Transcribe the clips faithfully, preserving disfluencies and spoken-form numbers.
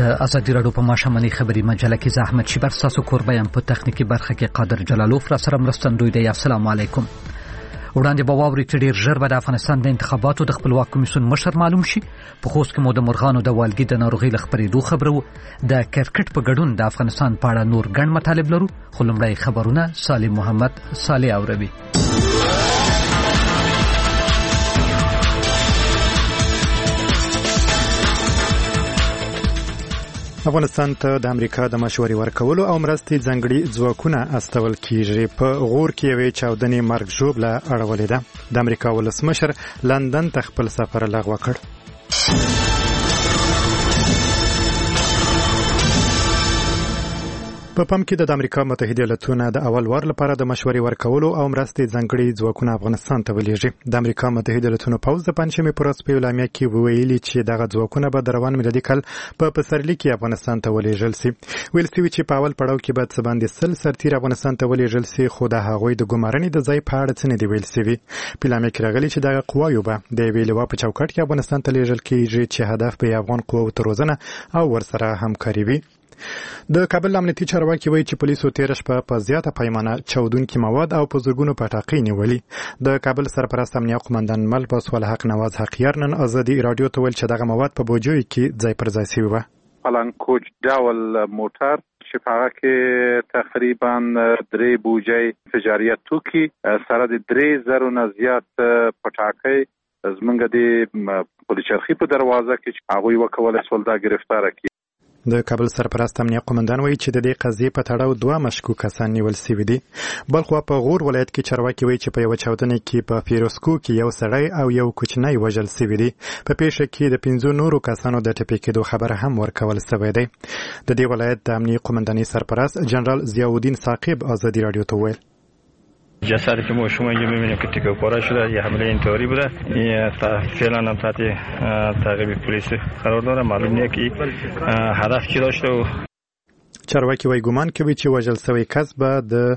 د ازادي راډیو په ماشوماني خبري مجله کې زحمت شي بر تاسو کوربایم په تخنیکی برخه کې قادر جلالوف را سره مرستندوی دی. السلام علیکم. وړاندې به واوري چې ډیر ژر به د افغانستان د انتخاباتو د خپلواک کمیسیون مشر معلوم شي. په خوست کې مو د مرغانو د والګي د ناروغي لخبرېدو خبرو د کرکټ په ګډون د افغانستان په اړه نور ګڼ مطالب لرو. خو لومړی خبرونه سالم محمد صالح اوروي. افغانستان ته د امریکا د مشورې ورکولو او مرستې ځانګړي ځواکونه استول کیږي. په غور کې یوې چاودنې مرګ ژوبله اړولې ده. د امریکا ولسمشر لندن ته خپل سفر لغوه کړ. په پام کې د امریکا متحده ایالاتونو د اول وار لپاره د مشورې ورکولو او مرستې ځانګړي ځواکونه افغانستان ته ولېږي. د امریکا متحده ایالاتونو پوځ د پنځمې پر ورځ په اعلامیه کې ویلي چې دغه ځواکونه به د روان میلادي کال په پسرلي کې افغانستان ته ولېږل شي. ویل شوي چې په اول پړاو کې به څه باندې سل سرتیر افغانستان ته ولېږل شي، خو د هغوی د ګمارنې د ځای په اړه څه نه دی ویل شوي. په اعلامیه کې راغلي چې دغه قواوې به د یوې لوا په چوکاټ کې افغانستان ته لېږل کېږي چې هدف به افغان قواو ته روزنه او ورسره همکاري وي. د کابل امنیتي چارواکي وایي چې پولیسو تېره شپه په زیاته پیمانه چاودونکي مواد او په زرګونو پټاقۍ نیولي. د کابل سرپرست امنیه قومندان ملباس والحق نواز حقیار نن ازادي راډیو ته ویل چې دغه مواد په بوجوي کې ځای پر ځای شوي وه. پلانکوچ ډول موټر چې په هغه کې تقریبا درې بوجۍ تجاریت توکي سره د درې زرو نه زیات پټاقۍ زمونږ د پولیسچرخي په دروازه کې هغوی وکولای سول دا ګرفتاره کړي. د کابل سرپرست امنیه قومندان وایي چې د دې قضیې په تړاو دوه مشکوک کسان نیول شوي دي. بلخوا په غور ولایت کې چارواکي وایي چې په یوه چاودنه کې په فیروزکو کې یو سړی او یو کوچنی وژل شوي دي. په پیښه کې د پنځو نورو کسانو د ټپي کېدو خبره هم ورکول شوی دی. د دې ولایت د امنیه قومندانۍ سرپرست جنرال ضیاءالدین ثاقب ازادی رادیو ته وویل جسدی که ما شما اینجا می‌بینیم که تکه پاره شده، یه حمله انتحاری بوده. این فعلا هم تحت تعقیب پلیس قرار داره. معلوم نیست که هدف چی داشته. و چارواکي وایي ګومان کوي چې وژل شوی کس به د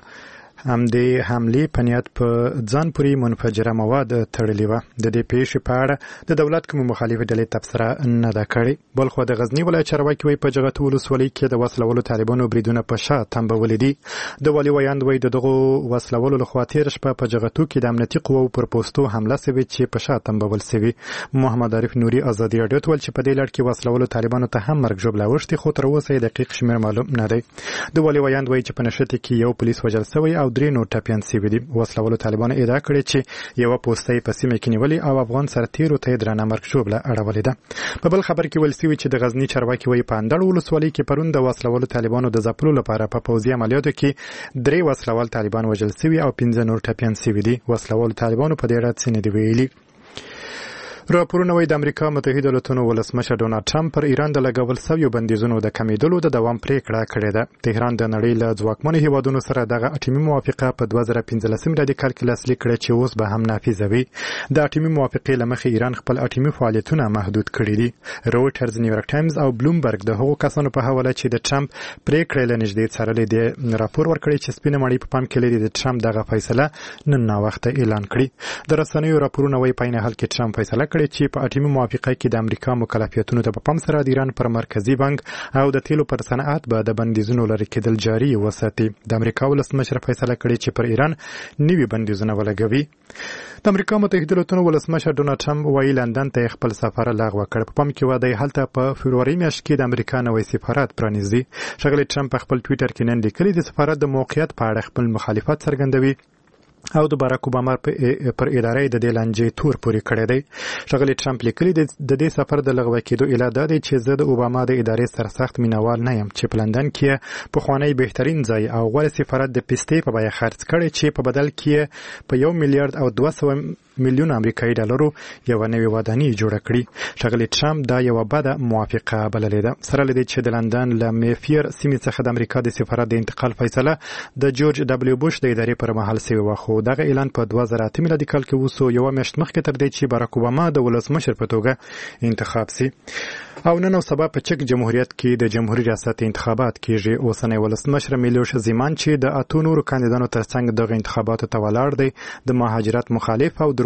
همدې حملې په نیت په ځان پورې منفجره مواد تړلي وه. د دې پیښې په اړه د دولت کومې مخالفې ډلې تبصره نه ده کړې. بلخوا د غزني ولایت چارواکي وایي په جغتو ولسوالۍ کې د وسلولو طالبانو بریدونه په شا تنبولي دي. د والي ویاند وایي د دغو وسلولو لخوا تېره شپه په جغتو کې د امنیتي قواو پر پوستو حمله شوې چې په شا تنبول شوي. محمد عارف نوري ازادي راډیو ته ویل چې په دې لړ کې وسلولو طالبانو ته هم مرګ ژوبله اوښتې، خو تر اوسه یې دقیق شمېر معلوم نه دی. د والي ویاند وایي چې په نښتې کې یو پولیس وژل شوی او درې نور ټپیان شوي دي. وسلولو طالبانو ادعا کړې چې یوه پوسته یې په سیمه کې نیولې او افغان سرتیرو ته یې درنه مرګ ژوبله اړولې ده. په بل خبر کې ویل شوي چې د غزني چارواکي وایي په اندړ ولسوالۍ کې پرون د وسلولو طالبانو د ځپلو لپاره په پوځي عملیاتو کې درې وسلوال طالبان وژل شوي او پنځه نور ټپیان شوي دي. وسلوالو طالبانو په دې اړه څه نه دي ویلي. راپورونه وایي د امریکا متحده ایالاتونو ولسمشر ډونالډ ټرمپ پر ایران د لګول شویو بندیزونو د کمیدلو د دوام پریکړه کړې ده. تهران د نړۍ له ځواکمنو هیوادونو سره دغه اټومي موافقه په دوه زره پنځلسم میلادي کال کې لاسلیک کړه چې اوس به هم نافذه وي. د اټومي موافقې له مخې ایران خپل اټومي فعالیتونه محدود کړي دي. رویټرز، نیویورک ټایمز او بلومبرګ د هغو کسانو په حواله چې د ټرمپ پریکړې له نږدې څارلې دي راپور ورکړی چې سپینه ماڼۍ په پام کې لري د ټرمپ دغه فیصله نن ناوخته اعلان کړي. د رسنیو راپورونه وایي په عین حال کې ټرمپ فیصله کړې چې په اټومي موافقه کې د امریکا مکلفیتونو ته په پام سره د ایران پر مرکزی بانک او د تیلو پر صنعت به د بندیزونو لرې کېدل جاري وساتي. د امریکا ولسمشر فیصله کړې چې پر ایران نوي بندیزونه ولګوي. د امریکا متحده ایالاتونو ولسمشر ډونالډ ټرمپ وایي لندن ته خپل سفر لغوه کړ. په پام کې و دی هلته په فبروري میاشت کې د امریکا نوی سفارت پرانیزي. ښاغلی ټرمپ په خپل ټویټر کې نن لیکلي د سفارت د موقعیت په اړه خپل مخالفت څرګندوي او د باراک اوباما پر ادارې د دې لانجې تور پورې کړی دی. ښاغلی ټرمپ لیکلي د دې سفر د لغوه کېدو علت دا دی چې زه د اوباما د ادارې سرسخت مینوال نه یم چې په لندن کې پخوانی بهترین ځای او غوره سفارت د پیسې په بیه خرڅ کړی چې په بدل کې په یو میلیارډ او دوه سوه میلیون امریکایي ډالرو یو نوې ودانۍ جوړه کړې. ښاغلی ټرمپ دا یو بده موافقه بللې ده. سره له دې چې د لندن له میفیر سیمې څخه د امریکا د سفارت د انتقال فیصله د جورج دبلیو بوش د ادارې پر مهال شوې وه، خو دغه اعلان په دوه زره اته میلادي کال کې وسو، یوه میاشت مخکې تر دې چې باراک اوباما د ولسمشر په توګه انتخاب شي. او نن او سبا په چک جمهوریت کې د جمهوریت ریاست انتخابات کېږي. اوسنی ولسمشر میلوش زیمان چې د اتو نورو کاندیدانو ترڅنګ دغه انتخاباتو ته ولاړ دی، د مهاجرت مخالف او د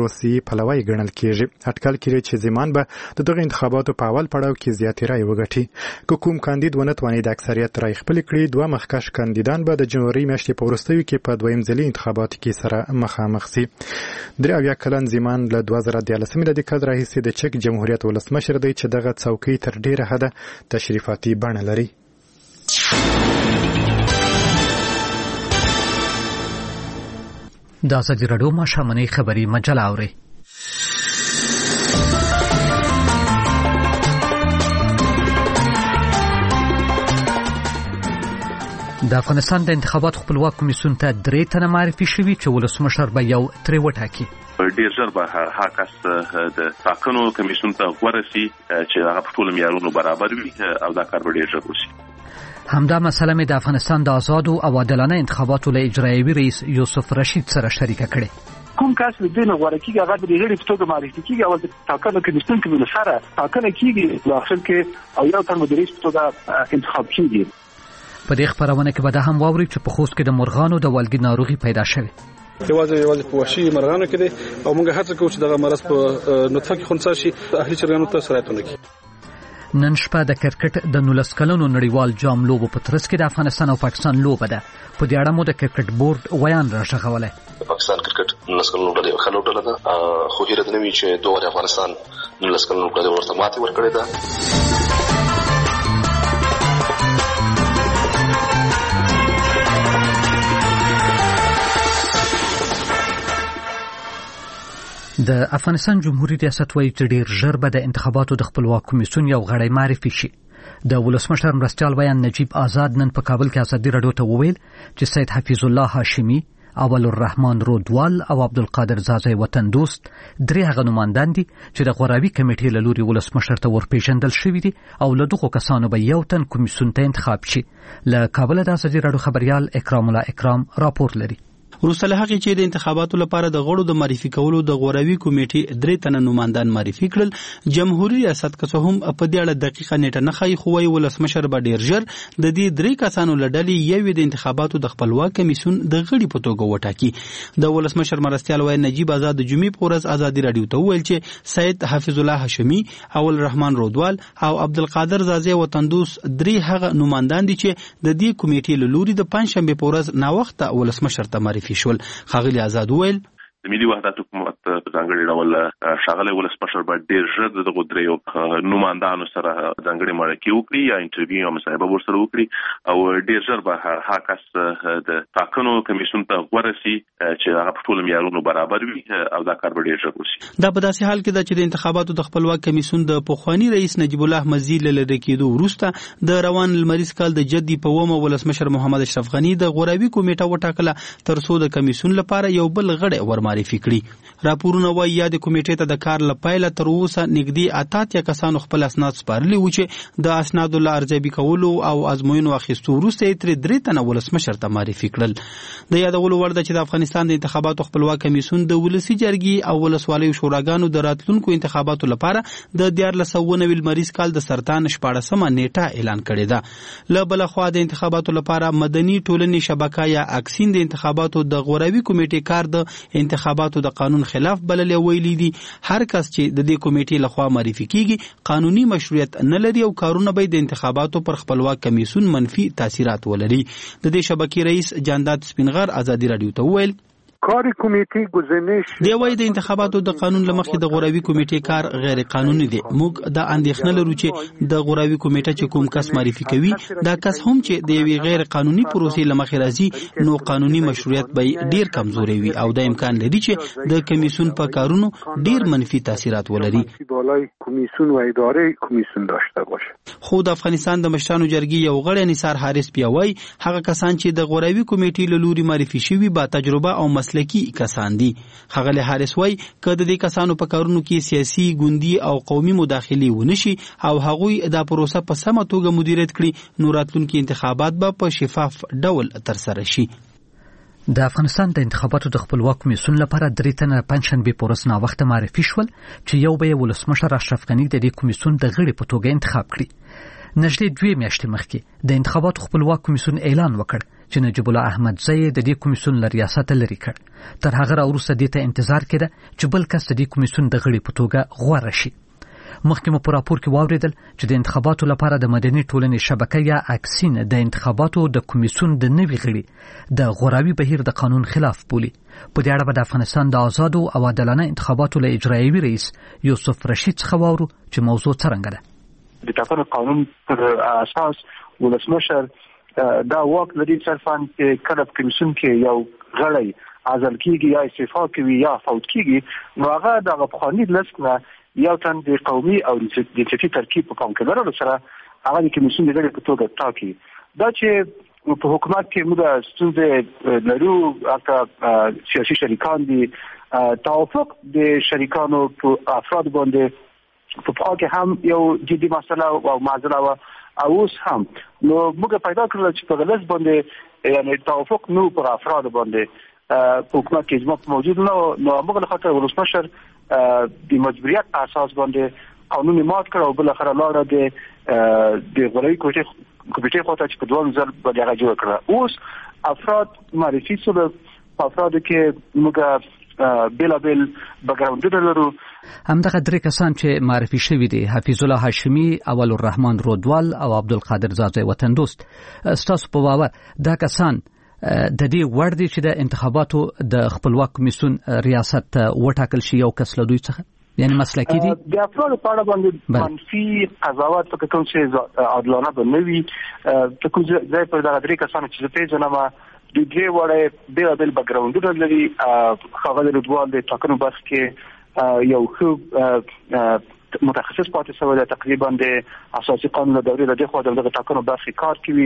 روسي پلوی ګڼل کیږي. اټکل کړي چې زمان به د دغه انتخاباتو په اول پړاو کې زیاتې رای وګټي. که کوم کاندید ونه تواني د اکثریت رای خپل کړي، دوه مخکښ کاندیدان به د جنوري میاشتې په وروستیو کې په دویم ځلي انتخاباتو کې سره مخامخ شي. درې اویا کلن زمان له دوه زره دیارلسمې د کال راهیسې د چک جمهوریت ولسمشر دی چې دغه څوکۍ تر ډیره حده تشریفاتي بڼه لري. د ازادي راډیو ماښامنۍ خبري مجله اورئ. د افغانستان د انتخابات خپلواک کمیسیون ته درې تنه معرفي شوي چې ولسمشر به یو ترې وټاکي. ډیر ژر به هغه کس د ټاکنو کمیسیون ته ورسي چې هغه په ټولو معیارونو برابر وي او دا کار به ډیر ژر وشي. همدا مسله مې د افغانستان د آزادو او عادلانه انتخاباتو له اجرایوي رئیس یوسف رشید سره شریکه کړې. کوم کس د دې نه غوړه کیږي هغه د غیر په توګه معرفي کیږي او د ټاکنو کمیسیون کې له سره ټاکنه کیږي په اخر کې او یو تر مدیریت په توګه انتخاب کیږي. په دې خبرونه کې به دا هم واوري چې په خوست کې د مرغانو د والګي ناروغي پیدا شوه. یوازې یوازې په وحشي مرغانو کې دي او موږ هڅه کوو چې دغه مرض په نطفه کې خنثی شي، اهلي چرګانو ته سرایت ونکړي. نن شپه د کرکټ د نولس کلنو نړیوال جام لوبو په ترڅ کې د افغانستان او پاکستان لوبه ده. په دې اړه مو د کرکټ بورډ ویان راغوله. پاکستان کرکټ نولس کلنو ډله یو خلوټه ده، خو هیڅ نه وی چې دوه افغانستان نولس کلنو ډله ورته ماتې ورکړې ده. د افغانستان جمهوریت ریاست وایي چې ډیر ژر به د انتخاباتو د خپلواک کمیسیون یو غړی معرفي شي. د ولسمشر مرستیال بیان نجیب آزاد نن په کابل کې ازادي راډیو ته وویل چې سید حفیظ الله هاشمی، اول الرحمن رودوال او عبدالقادر زازی وطن دوست درې هغه نمایندان دي چې د غوراوي کمیټې له لوري ولسمشر ته ورپېژندل شوي دي او له دغو کسانو به یو تن کمیسیون ته انتخاب شي. له کابل د ازادي راډیو خبريال اکرام الله اکرام راپور لري. وروسته له هغې چې د انتخاباتو لپاره د غړو د معرفي کولو د غوراوي کمیټې درې تنه نمایندان معرفي کړل، جمهوریت ریاست که څه هم په دې اړه دقیقه نیټه نه ښایي، خو وایي ولسمشر به ډېر ژر د دې درې کسانو له ډلې یو د انتخاباتو د خپلواک کمیسیون د غړي په توګه وټاکي. د ولسمشر مرستیال وایي نجیب آزاد د جمعې په ورځ ازادي راډیو ته وویل چې سید حفیظ الله هاشمی، اول الرحمن رودوال او عبدالقادر زازی وطن دوست درې هغه نمایندان دي چې د دې کمیټې له لوري د پنجشنبې په ورځ ناوخته ولسمشر ته معرفي شول. خاغلی آزاد وویل د ملي وحدت حکومت په ځانګړي ډول ښاغلی ولسمشر باید ډېر ژر د دغو دریو نمایندانو سره ځانګړې مرکې وکړي یا انټرویو یا مصاحبه ورسره وکړي او ډېر ژر به هغه کس د ټاکنو کمیسیون ته ورسي چې هغه په ټولو معیارونو برابر وي او دا کار به ډېر ژر وشي. دا په داسې حال کې ده چې د انتخاباتو د خپلواک کمیسیون د پخواني رئیس نجیب الله احمدزي له لرې کېدو وروسته د روان لمریز کال د جدي په اومه ولسمشر محمد اشرف غني د غوراوي کمیټه وټاکله تر څو د کمیسیون لپاره یو بل غړی ورمعرفي کړي. راپورونه وایي یاد کمیټې ته د کار لپاره تر اوسه نږدې اتاتیا کسانو خپل اسناد سپارلي و چې د اسنادو له ارزیابي کولو او ازموینو اخیستو وروسته یې ترې درې تنه ولسمشر ته معرفي کړل. د یادولو وړ ده چې د افغانستان د انتخاباتو خپلواک کمیسیون د ولسي جرګې او ولسوالیو شوراګانو د راتلونکو انتخاباتو لپاره د دیارلس سوه نوي لمریز کال د سرطان شپاړسمه نیټه اعلان کړې ده. له بله خوا د انتخاباتو لپاره مدني ټولنې شبکه یا اکسین د انتخاباتو د غوراوي کمیټې کار د انتخاباتو د قانون خلاف بللی ویلي دي هر کس چې د دې کمیټې لخوا معرفي کیږي قانوني مشروعیت نه لري او کارونه به د انتخاباتو پر خپلواک کمیسیون منفي تاثیرات ولري. د دې شبکې رئیس جانداد سپینغر ازادي راډیو ته وویل کاری کمیټې گزینش دی وایي د انتخاباتو د قانون لمخې د غوراوي کمیټې کار غیر قانوني دی. موږ د اندېښنه لرو چې د غوراوي کمیټه چې کوم کس معرفي کوي دا کس هم چې د یوې غیر قانوني پروسې لمخې راځي نو قانوني مشروعیت به ډیر کمزوري وي او د امکان لري چې د کمیسیون په کارونو ډیر منفي تاثیرات ولري. بالای کمیسیون و اداره کمیسیون داشته باشه. خو د افغانستان د مشرانو جرګې یو غړی نثار حارث بیا وایي هغه کسان چې د غوراوي کمیټې له لوري معرفي شوي با تجربه او مسلکی کسان دي. خغلی حارث وای که د دې کسانو په کارونو کې سیاسي ګوندي او قومي مداخلي ونشي او هغوی د پروسه په سمه توګه مدیریت کړي نو راتلونکي انتخابات به په شفاف ډول ترسره شي. د افغانستان د انتخاباتو د خپلواک کمیسیون لپاره درې تنه پنجشنبې په ورځ ناوخته معرفي شول چې یو به ولسمشر اشرف غني د دې کمیسیون د غړي په توګه انتخاب کړي. نږدې دوه میاشتې مخکې د انتخاباتو خپلواک کمیسیون اعلان وکړ چې نجیب الله احمدزی د دې کمیسیون له ریاست لري کړ. تر هغه وروسته دې ته انتظار کړه چې بل کس د دې کمیسیون د غړي په توګه غوړه شي. مخکې مو په راپور کې واوریدل چې د انتخاباتو لپاره د مدني ټولنې شبکه یا اکسین د انتخاباتو د کمیسیون د نوي غړي د غوراوي بهیر د قانون خلاف بولي. په دې اړه د افغانستان د آزادو او عادلانه انتخاباتو له اجرایوي رئیس یوسف رشید څخه واورو چې موضوع څرنګه ده. د ټاکنو قانون پر اساس ولسمشر دا واک لري صرفاً چې کله په کمیسیون کې یو غړی عزل کیږي یا استعفا کوي یا فوت کیږي، نو هغه د افغاني لست نه یو تن د قومي او د سیاسي ترکیب په پام کې لرلو سره هغه د کمیسیون د غړي په توګه ټاکي. دا چې په حکومت کې موږ ستونزې لرو، هغه سیاسي شریکان دي، توافق د شریکانو په افراد باندې په پخوا کې هم یو جدي مسله او معضله و او اوس هم، نو موږ پیدا کړل چې په غلط باندې یعنی توافق نو پر افراد باندې په حکومت کې اجماع موجود نه، نو موږ له خاطر ولسمشر د مجبوریت په اساس باندې قانون مات کړ او بل اخر لاړه د د غړي کوټه کوټه خواته چې په دوه ځل باندې هغه جوړ کړ. اوس افراد معرفي شول، په افراد کې موږ بلا بل بګراوند لرو. همدغه درې کسان چې معرفي شوي دي، حفیظ الله هاشمی، اول الرحمن رودوال او عبدالقادر زازی وطن دوست. ستاسو په باور دا کسان د دې وړ دي چې د انتخاباتو د خپلواک کمیسیون ریاست وټاکل شي یو کس له دوی څخه؟ یعنی مسلکی دي؟ د افراد په اړه باندې منفي قضاوت په کوم څه عادلانه بنوي ته کوم ځای پر دغه درې کسان چې په ځنامه د دې وړه بل بل بګراوندونه لري. خاغل رودوال د ټاکنو بحث کې یو خو متخصص پاتې شوی دی، تقریبا د اساسي قانون د دورې د خو د ټاکنو بحث کار کوي.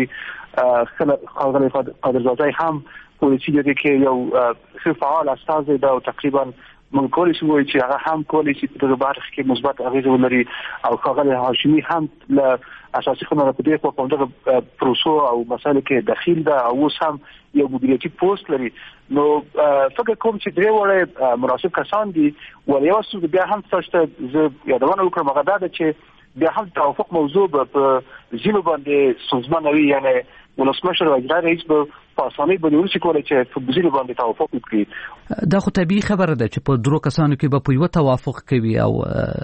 خاغل قادرزاده هم پولیسي دی کې یو ښه فعال استازی دی او تقریبا موږ کولی شو چې هغه هم کولی شي په دغه برخه کې مثبت اغیزه ولري او خاغل هاشمی هم له اساسي قانون په دې په دغه پروسو او مسایلو کې دخیل ده او اوس هم یو مدیریتي پوسټ لري. نو فکر کوم چې درې وړه مناسب کسان دي، ولې اوس بیا هم څه زه یادونه وکړم هغه دا چې بیا هم توافق موضوع په ځینو باندې سازمانوي، یعنی ولسمشر او اجرا رئیس به په اسانۍ باندې ورسې کولای چې په ځینو باندې توافق وکړي. دا خو طبیعي خبره ده چې په درو کسانو کې به په یو توافق کوي او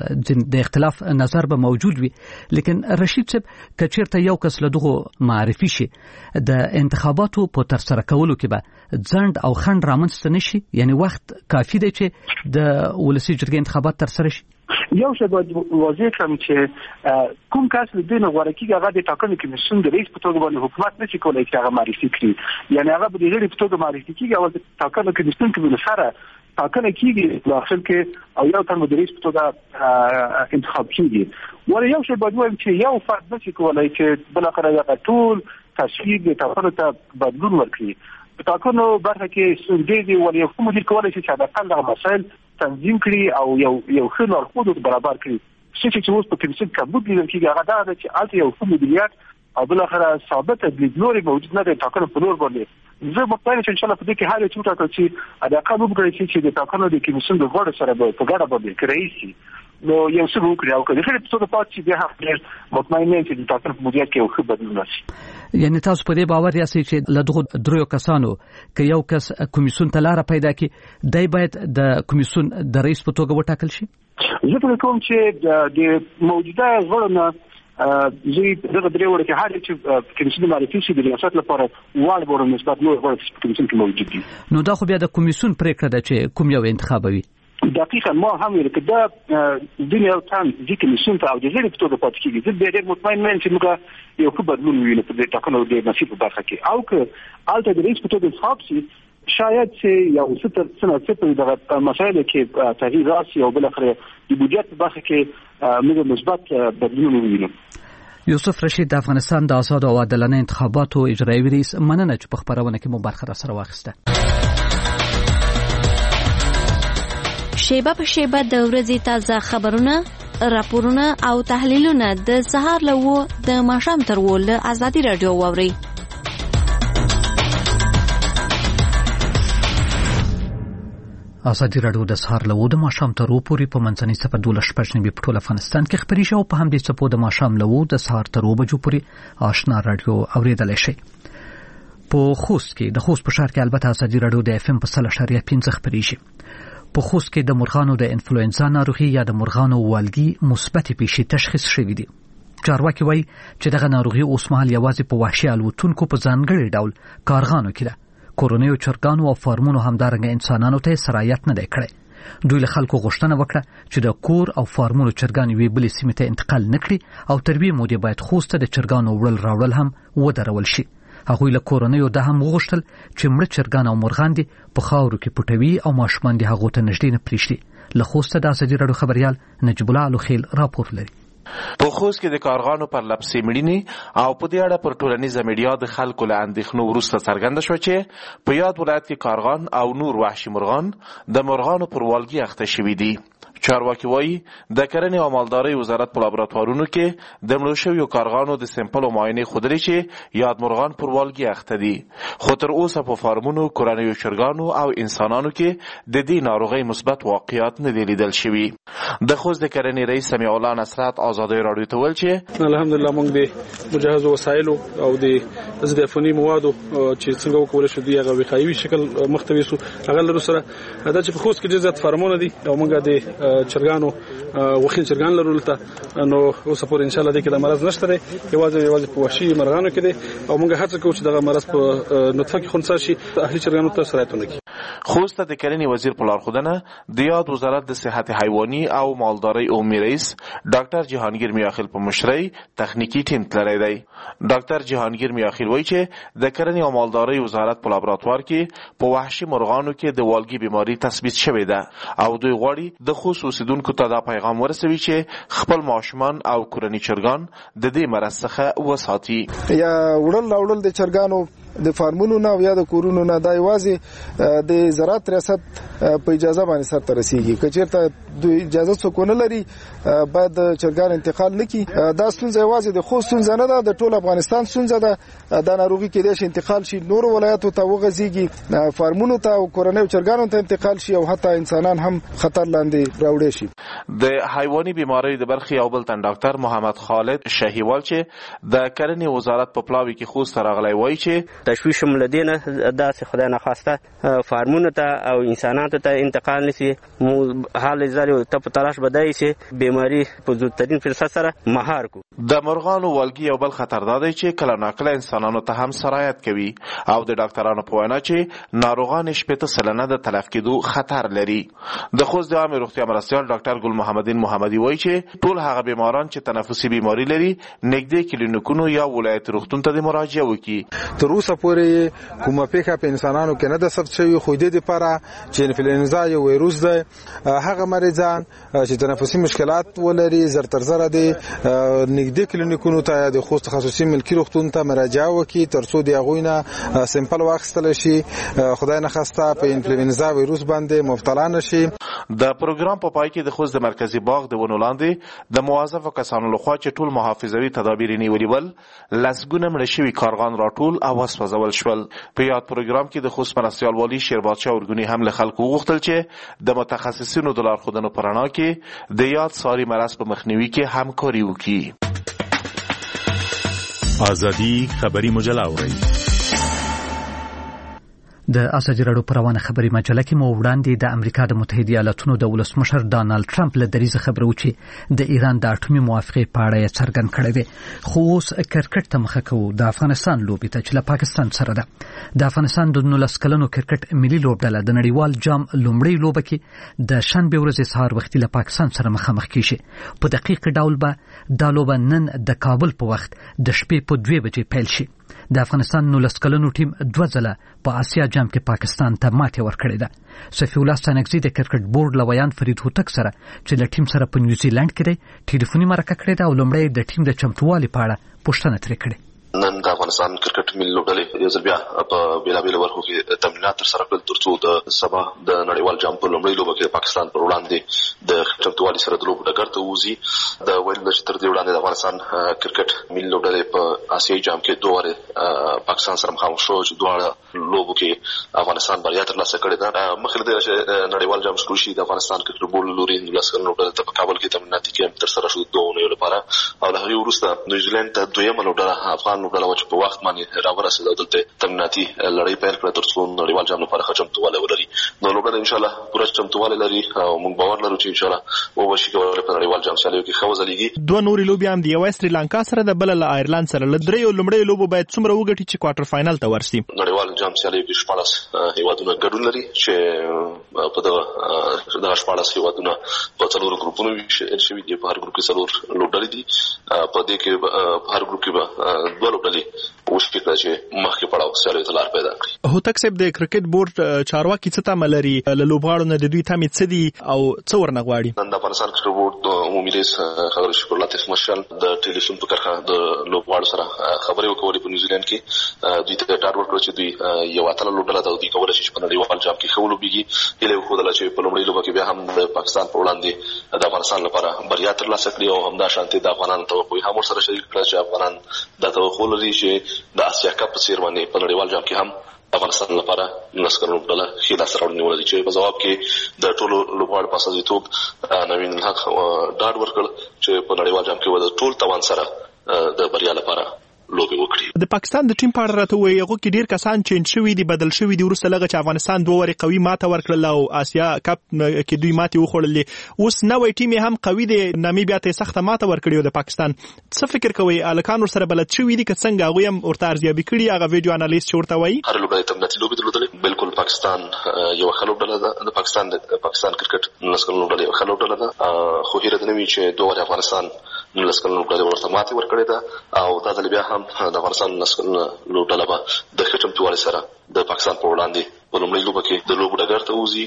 د اختلاف نظر به موجود وي، لیکن رشید صاحب کچیرته یو کس له دغه معرفي شي د انتخاباتو په تر سره کولو کې به ځند او خند رامنځته نشي، یعنی وخت کافي دی چې د ولسی جرګې انتخابات تر سره شي. یو څه باید واضح کړم چې کوم کس له دې نه غوړه کیږي هغه د ټاکنو کمیسیون د رئیس په توګه باندې حکومت نشي کولای چې هغه معرفي کړي، یعنی هغه به د غړي په توګه معرفي کیږي او د ټاکنو کمیسیون کې به سره ټاکنه کیږي په اخر کې او یو تر د رئیس په توګه انتخاب کیږي. ولې یو څه باید وایم چې یو فرد نشي کولای چې بل اخر هغه ټول تصویر د ټاکنو ته بدلون ورکړي. په ټاکنو برخه کې ستونزې دي، ولې کوم مدیر کولای شي چې دا ټول مسایل تنظیم کړي او یو یو ښه لارښود برابر کړي. څه چې اوس په کمیسیون کې بود لیدل کېږي هغه دا ده چې الته یو ښه مدیریت او بل اخر ثابت لیدلوري موجود نه دی ټاکنو په لور باندې. زه مطمئن یم چې ان شاء الله په دې کې هر یو ټاکل چې د عقب وګړي چې د ټاکنو د کمیسیون د غړو سره په ګډه باندې کوي شي، نو یو څه وکړي او کله چې په توګه پات چې بیا هم مطمئن یم چې د ټاکنو په مدیریت کې یو ښه بدلون راشي. یعنی تاسو په دې باور یاست چې له دغه درو کسانو کې یو کس کمیسیون ته لار پیدا کړي، دای باید د کمیسیون د رئیس په توګه وټاکل شي؟ زه فکر کوم چې د موجوده غړو نه زه دغه درې وړه کې هر چې کمیسیون معرفي شي د ریاست لپاره وړ وړ نسبت نور غړي په کمیسیون کې موجود دي. نو دا خو بیا د کمیسیون پریکړه ده چې کوم یو انتخابوي. دقیقاً ما هم ویل چې دا د یو تن د کمیسیون ته او د غړي په توګه پاتې کیږي. زه به ډېر مطمئن یم چې موږ یو ښه بدلون وینو په دې ټاکنو د نصیب په برخه کې، او که الته د رئیس په توګه انتخاب شي شاید چې یو ستر سنه ستر دغه مسایل کې تغییر راشي او بل اخر د بودجت په برخه کې موږ مثبت بدلون وینو. یوسف رشید د افغانستان د آزاد او عادلانه انتخاباتو اجرایي رئیس، مننه چې په خبرونه کې مو برخه را سره واخیسته. شیبه په شیبه د ورځې تازه خبرونه، راپورونه او تحلیلونه د سهار له و د ماښام تر و له ازادي رادیو واوري. ازادي رادیو د سهار له و د ماښام تر و پورې په منځنۍ صفه دوله شپږ نوي په ټول افغانستان کې خبري شو. په همدې صفو د ماښام له و د سهار تر و بجو پورې آشنا رادیو اوریدلای شي. په خوست کې د خوست په ښار کې البته ازادي راډیو د اف ام په سل اشاریه پنځه خپرېږي. په خوست کې د مرغانو د انفلوئنزا ناروغي یا د مرغانو والګي مثبت پیښې تشخیص شوې دي. چارواکي وایي چې دغه ناروغي اوس مهال یوازې په وحشي الوتونکو په ځانګړي ډول کارغانو کې ده. کورنیو چرګانو او فارمونو همدارنګه انسانانو ته سرایت نه دی کړی. دوی له خلکو غوښتنه وکړه چې د کور او فارمونو چرګان یوې بلې سیمې ته انتقال نه کړي او تر دې مودې باید خوست ته د چرګانو وړل راوړل هم ودرول شي. هغوی له کورنیو دا هم وغوښتل چې مړه چرګان او مرغان دي په خاورو کې پټوي او ماشومان دي هغو ته نږدې نه پرېږدي. له خوسته د ازادي راډیو خبریال نجیب الله الوخیل راپور لري. په خوست کې د کارغانو پر لپسې مړینې او په دې اړه پر ټولنیزه میډیا د خلکو له اندېښنو وروسته څرګنده شوه چې په یاد ولایت کې کارغان او نور وحشي مرغان د مرغانو پر والګي اخته شوي دي. چارواکي وایي د کرنې او مالدارۍ وزارت په لابراتوارونو کې د مړو شویو کارغانو د سمپلو معاینې ښودلې چې یاد مرغان پر والګي اخته دي، خو تر اوسه په فارمونو، کورنیو چرګانو او انسانانو کې د دې ناروغۍ مثبت واقعیات نه دي لیدل شوي. د خوست د کرنې رئیس سمیع الله نصرت ازادي راډیو ته وویل چې الحمدلله موږ د مجهزو وسایلو او د ضد عفوني موادو چې څنګه وکولای شو دی هغه وقایوي شکل مختوي سو هغه لرو سره دا چې په خوست کې ډېر زیات فارمونه دي او موږ د چرګانو وخین چرګان لرو ته نو اوس په ان شاء الله د کې د مرز نشته دی، یوازې یوازې په وحشي مرغانو کې دی او موږ هڅه کوو چې دغه مرز په نطفه کې خنثی شي، اهلي چرګانو ته سرایت ونکړي. خوست د کرنې وزیر په لارښودنه د یاد وزارت د صحت حیواني او مالدارۍ عمومي رئیس ډاکټر جهانگیر میاخیل په مشرۍ تخنیکی ټیم تللی دی. ډاکټر جهانگیر میاخیل وایي چې د کرنې او مالدارۍ وزارت په لابراتوار کې په وحشي مرغانو کې د والګي بیماری تثبیت شوې ده او دوی غواړي د خوست اوسیدونکو ته دا پیغام ورسوي چې خپل ماشومان او کورني چرګان د دې مرض څخه وساتي. یا وړل راوړل د چرګانو د فارمونو نه او یا د کورونو نه دا یوازې د زراعت ریاست په اجازه باندې سرته رسیږي. که چېرته دوی اجازه څوک ونه لري باید چرګان انتقال نه کړي. دا ستونزه یوازې د خوست ستونزه نه ده، د ټول افغانستان ستونزه ده. دا ناروغي کېدای شي انتقال شي نورو ولایتو ته وغځېږي، فارمونو ته او کورنیو چرګانو ته انتقال شي او حتی انسانان هم خطر لاندې راوړي شي. د حیواني بیماریو د برخې یو بل تن ډاکټر محمد خالد شهیوال چې د کرنې وزارت په پلاوي کې خوست راغلی وایي چې تشویش ملدینه داسې خدای نخواسته فارمونو ته او انسانانو ته انتقال نشي، حال زاري ته په تلاش بدای شي بیماری په زودترین فرصت سره مهار کو. د مرغانو والګي یو بل خطر دی چې کله ناکله انسانانو ته هم سرایت کوي او د ډاکټرانو په وینا چې ناروغان شپېته سلنه د تلف کېدو خطر لري. د خوست د عامه روغتیا مرستیال ډاکټر ګل محمدین محمدي وایي چې ټول هغه بیماران چې تنفسي بیماری لري نږدې کلینیکونو یا ولایت روغتون ته د مراجعه وکړي. تر اوسه پورې کومه پیښه په انسانانو کې نه ده ثبت شوې، خو د دې لپاره چې انفلوئنزا یو وایروس دی، هغه مریضان چې تنفسي مشکلات ولري زر تر زره دي نږدې کلینیکونو ته د خوست تخصصي ملکي روغتون ته مراجعه وکړي تر څو د هغوی نه سمپل واخیستل شي، خدای نخواسته په انفلوئنزا وایروس باندې مبتلا نشي. د پروګرام په پای کې د خوست د مرکزی باغ د ونو لاندې د موظفو کسانو لخوا چې ټول محافظوي تدابیر نیولي ول لسګونه مړه شوي کارغان راټول او وسوځول شول. په یاد پروګرام کې د خوست مرستیال والي شیربادشاه اورګوني هم له خلکو وغوښتل چې د متخصصینو د لارښودنو په رڼا کې د یاد ساري مرض په مخنیوي کې همکاري وکړي. ازادي خبري مجله اورئ. د ازادي راډیو په روانه خبري مجله کې مو وړاندې د امریکا د متحده ایالاتونو د ولسمشر ډانلډ ټرمپ له دریزه خبرو چې د ایران د اټومي موافقې په اړه یې څرګند کړی دی. خو اوس کرکټ ته مخه کوو د افغانستان لوبې ته چې له پاکستان سره ده. د افغانستان د نولس کلنو کرکټ ملي لوبډله د نړیوال جام لومړۍ لوبه کې د شنبې ورځې سهار وختي له پاکستان سره مخامخ کیږي. په دقیق ډول به دا لوبه نن د کابل په وخت د شپې په دوه بجې پیل شي. د افغانستان نولس کلنو ټیم دوه ځله په آسیا جام کې پاکستان ته ماتې ورکړې ده. صفي الله ستانکزي د کرکټ بورډ لویان فرید هوتک سره چې له ټیم سره په نیوزیلند کې دی ټلیفوني مرکه کړې ده او لومړی د ټیم د چمتووالي په اړه پوښتنه ترې کړې. نن د افغانستان کرکټ ملي لوبډلې یو ځل بیا په بیلابیلو برخو کې تمرینات ترسره کړل ترڅو د سبا د نړیوال جام په لومړۍ لوبه کې پاکستان پر وړاندې د چمتووالي سره د لوبو ډګر ته ووځي. د ویل چې تر دې وړاندې د افغانستان کرکټ ملي لوبډلې په آسیایي جام کې دوه واره پاکستان سره مخامخ شو چې دواړه لوبو کې افغانستان بریا ترلاسه کړې ده. مخکې له دې چې نړیوال جام شروع شي د افغانستان کرکټ بورډ لوري نولس کلنو لوبډلې ته په کابل کې تمریناتي کیمپ ترسره شو دوه اونیو لپاره او له هغې وروسته نیوزیلند ته دویمه لوبډله افغان افغانستان لوبډله چې په وخت باندې راورسېده دلته تمریناتي لړۍ پیل کړه ترڅو نړیوال جام لپاره ښه چمتووالی ولري. نو لوبډله ان شاء الله پوره چمتووالی لري او موږ باور لرو چې ان شاء الله وبشي کولای په نړیوال جام سیالیو کې ښه وځلېږي. دوه نورې لوبې هم د یوه سریلانکا سره د بله له آیرلند سره. له دریو لومړیو لوبو باید څومره وګټي چې کوارټر فاینل ته ورسي؟ نړیوال جام سیالیو کې شپاړس هیوادونه ګډون لري چې په دغه دغه شپاړس هیوادونه په څلورو ګروپونو ویشل شوي دي. په هر ګروپ کې څلور لوبډلې دي. په دې کې په هر ګروپ کې به دوه لوبډلې وشي چې مخکې پړاو سیالیو ته لار پیدا کړي. هوتک صاحب د کرکټ بورډ چارواکي څه تمه لري؟ له لوبغاړو نه د دوی تمې څه دي او څه ورنه غواړي؟ نن د افغانستان کرکټ بورډ عمومي رئیس خبر شکر لطیف مشال د ټلیفون په کرخه د لوبغاړو سره خبرې وکړې په نیوزیلند کې. دوی ته ډاډ ورکړ چې دوی یو اتله لوبډله ده او دوی کولی شي چې په نړیوال جام کې ښه ولوبېږي. هیله یې وښودله چې په لومړۍ لوبه کې بیا هم د پاکستان په وړاندې د افغانستان لپاره بریا ترلاسه کړي او همدا شانتې د افغانانو توقع هم ورسره شریک کړه چې افغانان دا توقع لري چې د اسیا کپ په څېر باندې په نړیوال جام کې هم افغانستان لپاره نسکر لوبډله ښې لاسته راوړنې ولري. چې په ځواب کې د ټولو لوبغاړو په استازیتوب نوین الحق ډاډ ورکړ چې په نړیوال جام کې د ټول توان سره د بریا لپاره لوبي وکړي. د پاکستان د ټیم په اړه راته وایي هغه کې ډیر کسان چینج شوي دي، بدل شوي دي وروسته لږه چې افغانستان دوه وارې قوي ماته ورکړل او آسیا کپ کې دوی ماتې وخوړلې. اوس نوی ټیم هم قوي دی، نامیبیا ته سخته ماته ورکړې د پاکستان. څه فکر کوئ الکان ورسره بلد شوي دي که څنګه هغوی هم ورته ارزیابي کړي هغه ویډیو انالیست چې ورته وایي؟ هر لوبډله تمریناتي لوبې درلودلې. بالکل پاکستان یو ښه لوبډله ده. د پاکستان د پاکستان کرکټ نسکر لوبډله یو ښه لوبډله ده، خو هیله ده نه وي چې دوه وارې افغانستان نسکر لوبډله ورته ماتې ورکړې ده او دا ځل بیا هم د افغانستان نسکر لوبډله به د ښه چمتووالي سره د پاکستان په وړاندې په لومړۍ لوبه کې د لوبو ډګر ته وځي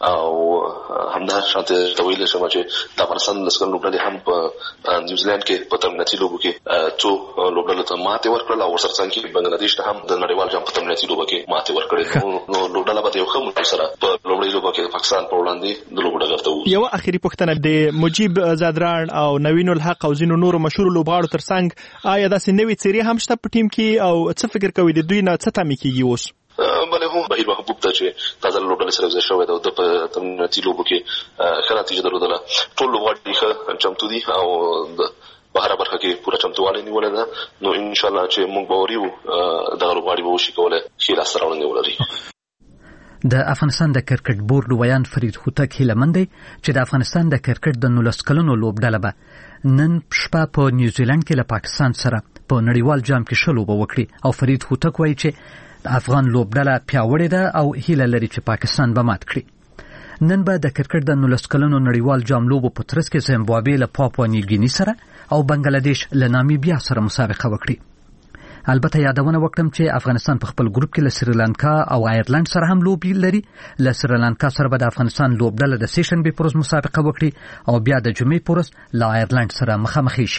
او همدا شانتې ته ویلی شم چې د افغانستان نسکر لوبډلې هم په نیوزیلند کې په تمریناتي لوبو کې څو لوبډلو ته ماتې ورکړل او ورسره څنګ کې بنګلادیش ته هم د نړیوال جام په تمریناتي لوبه کې ماتې ورکړې. نو لوبډله به د یو ښه موټر سره په لومړۍ لوبه کې د پاکستان په وړاندې د لوبو ډګر ته وځي. یوه اخري پوښتنه د مجیب زادران او نوین الحق او ځینو نورو مشهورو لوبغاړو ترڅنګ آیا داسې نوې څېرې هم شته په ټیم کې او څه فکر کوئ د دوی نه څه تمې کېږي اوس؟ بله هو بهیر محبوب ته چې تازه لوبډلې سره یوځای شوی ده او د په تمریناتي لوبو کې ښه نتیجه درلودله. ټول لوبغاړي ښه چمتو دي او په هره برخه کې پوره چمتووالی نیولې ده. نو انشاءالله چې موږ باوري وو دغه لوبغاړي به وشي کولی ښې لاسته راوړنې ولري. د افغانستان د کرکټ بورډ ویان فرید هوتک هیلهمند دی چې د افغانستان د کرکټ د نولس کلنو لوبډله به نن شپه په نیوزیلند کې له پاکستان سره په نړیوال جام کې ښه لوبه وکړي او فرید هوتک وایي چې افغان لوبډله پیاوړې ده او هیله لري چې پاکستان به مات کړي. نن به د کرکټ د نولس کلنو نړیوال جام لوبو په ترڅ کې زیمبابوې له پاپوا نیوګیني سره او بنگلادیش له نامیبیا سره مسابقه وکړي. البته یادونه وکړم چې افغانستان په خپل ګروپ کې له سریلانکا او آیرلند سره هم لوبي لري. له سریلانکا سره به د افغانستان لوبډله د سیشن به پروز مسابقه وکړي او بیا د جمعې پروز له آیرلند سره مخامخ شي.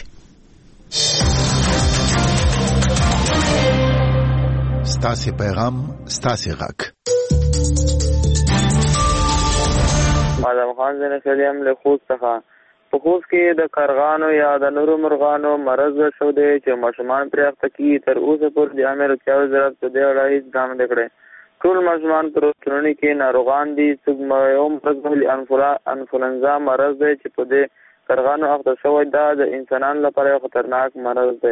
ستاسي پیغام ستاسي غږ. آدم خان زنه سلیم له خوست څخه. په خوست کې د کارغانو یا د نورو مرغانو مرض شو دی چې ماشومان پرې اخته کیږي. تر اوسه پورې د امیر روغتیا وزارت په دې اړه هیڅ ګام نه کړی. ټول ماشومان په روغتونونو کې ناروغان دي. څوک یو مرض انفلونزا مرض دی چې په دې کارغانو اخته شوی. دا د انسانانو لپاره یو خطرناک مرض دی.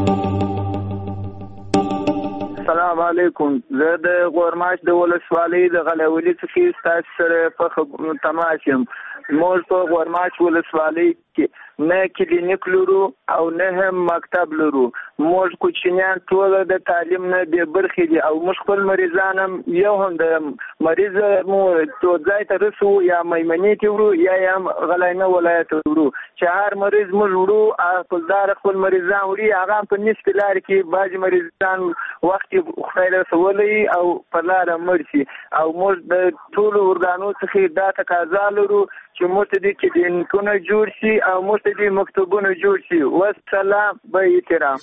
السلام علیکم. زه د غورماش د ولسوالۍ د غلولي څخه ستاسو سره په خبرو تماس یم. موږ په غورماش ولسوالۍ کې نه کلینیک لرو او نه هم مکتب لرو. موږ کوچنیان ټول د تعلیم نه بې برخې دي او موږ خپل مریضان هم یو هم د مریض مو تو ځای ته رسو یا میمنې ته ورو یا هم غلاینه ولایت ورو چې هر مریض موږ ورو خپلدار خپل مریضان وړي هغه په نصف لار کې بعض مریضان وخت خدای رسولي او په لار مړ شي او موږ د ټول ورګانو څخه دا تقاضا لرو چې موږ ته دې کلینیکونه جوړ شي او موږ ته دې مکتوبونه جوړ شي. والسلام به احترام.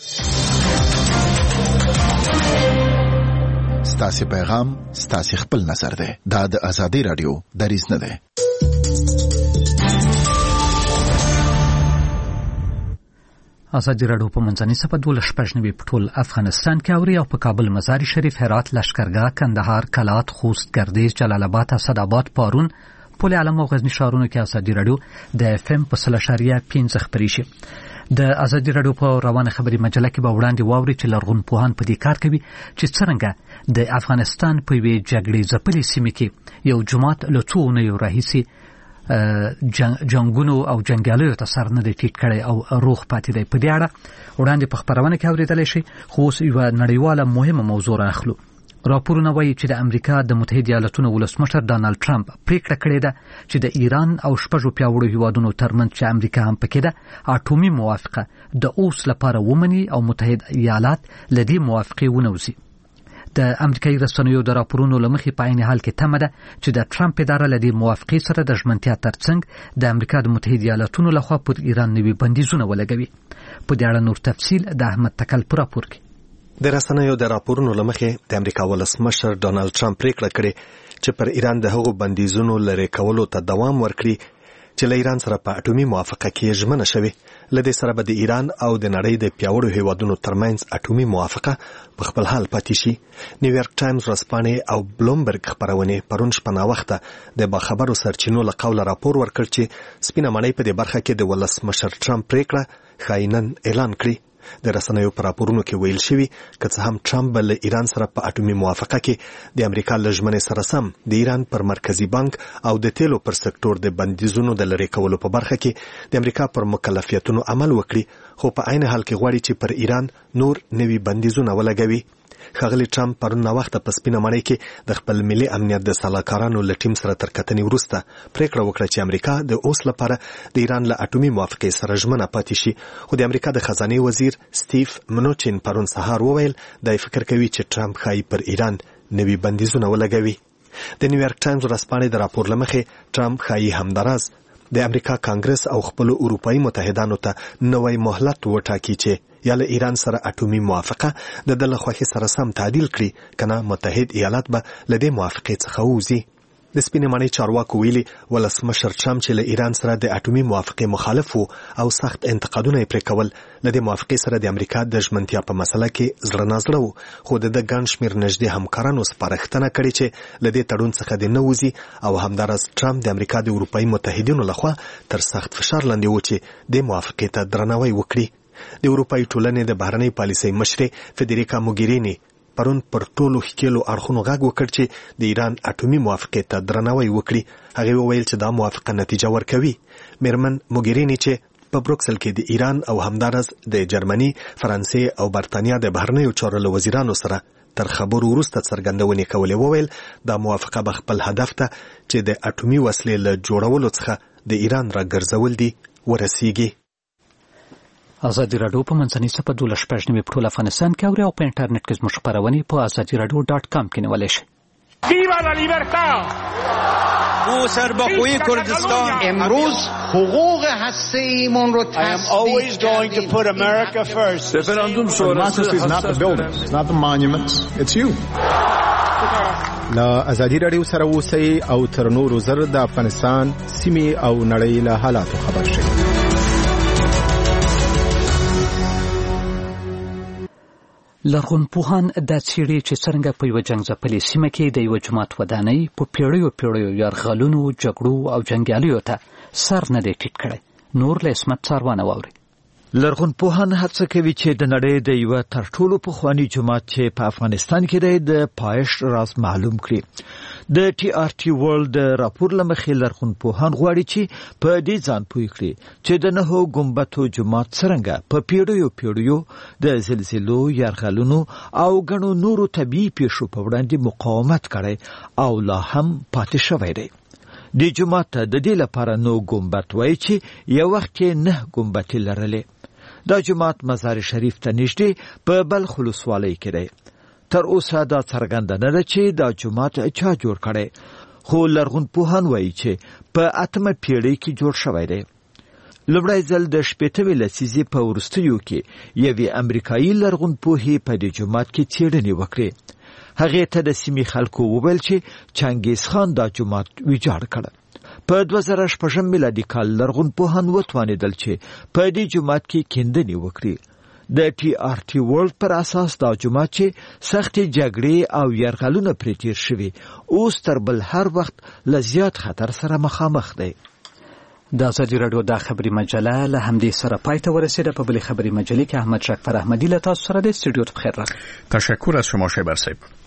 ستاسي پیغام ستاسي خپل نظر دی. دا د ازادي رادیو دریځ نه دی. ازادي رادیو په منځني سپه دولس شپږ نوي په ټول افغانستان کې اوري او په کابل، مزار شریف، هرات، لشکرګاه، کندهار، کلات، خوست، ګردیز، جلال آباد، اسداباد، پارون، په عالم او غزنی ښارونو کې ازادي راډیو د اف ام په سل اشاریه پنځه خبرې شي. د ازادي راډیو په روانه خبري مجله کې به وړاندې واوري چې لرغون پوهان په دې کار کوي چې څنګه د افغانستان په وی جګړې ځپلې سیمه کې یو جماعت له څو اونیو راهیسې جنگونو او جنگیالیو ته سر نه دی ټیټ کړی او روغ پاتې دی. په دې اړه وړاندې په خبرونه کې اورېدلی شي، خو اوس یوه نړیواله مهمه موضوع راخلو. راپورونه وایي چې د امریکا د متحده ایالاتونو ولسمشر ډانلډ ټرمپ پریکړه کړې ده چې د ایران او شپږو پیاوړو هیوادونو ترمنځ چې امریکا هم پکې ده اټومي موافقه د اوس لپاره ومني او متحده ایالات له دې موافقې ونوځي. د امریکایي رسنیو د راپورونو له مخې په عین حال کې تمه ده چې د ټرمپ اداره له دې موافقې سره د ژمنتیا ترڅنګ د امریکا د متحده ایالاتونو لخوا پر ایران نوي بندیزونه ولګوي. په دې اړه نور تفصیل د احمد تکل په راپور کې. د رسنیو د راپورونو له مخې د امریکا ولسمشر ډانلډ ټرمپ پریکړه کړې چې پر ایران د هغو بندیزونو لرې کولو ته دوام ورکړي چې له ایران سره په اټومي موافقه کې ژمنه شوې. له دې سره به د ایران او د نړۍ د پیاوړو هیوادونو ترمنځ اټومي موافقه په خپل حال پاتې شي. نیویارک ټایمز ورځپاڼې او بلومبرګ خبرونه پرون شپه ناوخته د باخبرو سرچینو له قوله راپور ورکړ چې سپینه مړۍ په دې برخه کې د ولسمشر ټرمپ پریکړه خاینن اعلان کړي. د رسنیو په راپورونو کې ویل شوي که څه هم ټرمپ به له ایران سره په اټومي موافقه کې د امریکا له ژمنې سره سم د ایران پر مرکزی بانک او د تیلو پر سکتور د بندیزونو د لرې کولو په برخه کې د امریکا پر مکلفیتونو عمل وکړي، خو په عین حال کې غواړي چې پر ایران نور نوي بندیزونه ولګوي. ښاغلي ټرمپ پرون ناوخته په سپینه مړۍ کې د خپل ملي امنیت د سلاکارانو له ټیم سره تر کتنې وروسته پریکړه وکړه چې امریکا د اوس لپاره د ایران له اټومي موافقې سره ژمنه پاتې شي. خو د امریکا د خزانې وزیر سټیف منوچین پرون سهار وویل دی فکر کوي چې ټرمپ ښایي پر ایران نوي بندیزونه ولګوي. د نیویارک ټایمز ورځپاڼې د راپور له مخې ټرمپ ښایي همداراز د امریکا کانګرس او خپل اروپایي متحدانو ته نوې مهلت وټاکي چې یا له ایران سره اټومي موافقه د د له خوښې سره سم تعدیل کړي، کنه متحد ایالات به له دې موافقې څخه ووځي. د سپینې مړۍ چارواکو ویلي ولسمشر ټرمپ چې له ایران سره د اټومي موافقې مخالف وو او سخت انتقادونه یې پرې کول، له دې موافقې سره د امریکا د ژمنتیا په مسله کې زړه نازړه وو، خو د ده ګڼ شمېر نږدې همکارانو سپارښتنه کړې چې له دې تړون څخه دې نه وځي او همداراز ټرمپ د امریکا د اروپایي متحدینو لخوا تر سخت فشار لاندې و چې دې موافقې ته درناوی وکړي. د اروپایي ټولنې د بهرنۍ پالیسۍ مشرې فدریکا موګیرینی پرون پر ټولو ښکیلو اړخونو غږ وکړ چې د ایران اټومي موافقې ته درناوی وکړي. هغې وویل چې دا موافقه نتیجه ورکوي. میرمن موګیرینی چې په بروکسل کې د ایران او همداراز د جرمني، فرانسې او برتانیا د بهرنیو چارو له وزیرانو سره تر خبرو وروسته څرګندونې کولې، وویل دا موافقه به خپل هدف ته چې د اټومي وسلې له جوړولو څخه د ایران راګرځول دي ورسیږي. ازادي راډیو په منځنۍ صفحه دولس شپږ نیمې په ټول افغانستان کې اوري او په انټرنیټ کې زموږ خپرونې په ازادي راډیو ډاټ کام کې نیولی شئ. ویوا لا لیبرتا او سربخویی کردستان امروز حقوق هسته‌ایمون رو I am always going to put America first. referendum شورای is not the buildings, it's not the monuments, it's you. لا ازادي راډیو سره اوسئ او تر نورو زر د افغانستان سیمې او نړۍ له حالاتو خبر شئ. لرغون پوهان دا څېړي چې څرنګه په یوه جنګ ځپلې سیمه کې د یوه جومات ودانۍ په پیړیو پیړیو یرغلونو، جګړو او جنګیالیو ته سر نه دی ټیټ کړی. نور له عصمت څاروانه واوري. لرغون پوهان هڅه کوي چې د نړۍ د یوه تر ټولو پخواني جومات چې په افغانستان کې دی د پایښت راز معلوم کړي. د ټي آر ټي ورلد د راپور له مخې لرغون پوهان غواړي چې په دې ځان پوه کړي چې د نهو ګمبدو جومات څرنګه په پیړیو پیړیو د زلزلو، یرغلونو او ګڼو نورو طبیعي پیښو په وړاندې مقاومت کړی او لا هم پاتې شوی دی. د جومات د دې لپاره نو ګمبد وایي چې یو وخت کې نه ګمبدې لرلې. دا جومات مزار شریف ته نږدې په بلخ ولسوالۍ کې دی. تر اوسه دا څرګنده نه ده چې دا جومات چا جوړ کړی، خو لرغون پوهان وایي چې په اتمه پیړۍ کې جوړ شوی دی. لومړی ځل د شپېتمې لسیزې په وروستیو کې یوې امریکایي لرغون پوهې په دې جومات کې څېړنې وکړې. هغې ته د سیمې خلکو وویل چې چنګیز خان دا جومات ویجاړ کړ. په دوه زره شپږم میلادي کال لرغون پوهان وتوانېدل چې په دې جومات کې کیندنې وکړي. د ټي آر ټي ورلد پر اساس دا جمعه چې سختي جګړې او يرغلونه پرې تیر شوي اوس تر بل هر وخت لزیات خطر سره مخامخ دی. د ازادي رادیو د خبري مجله له همدې سره پای ته ورسیده. په بلې خبري مجلې کې احمد شکفر احمدی له تاسو سره د استودیو په خیر راغلی. تشکر از شما شیبر صاحب.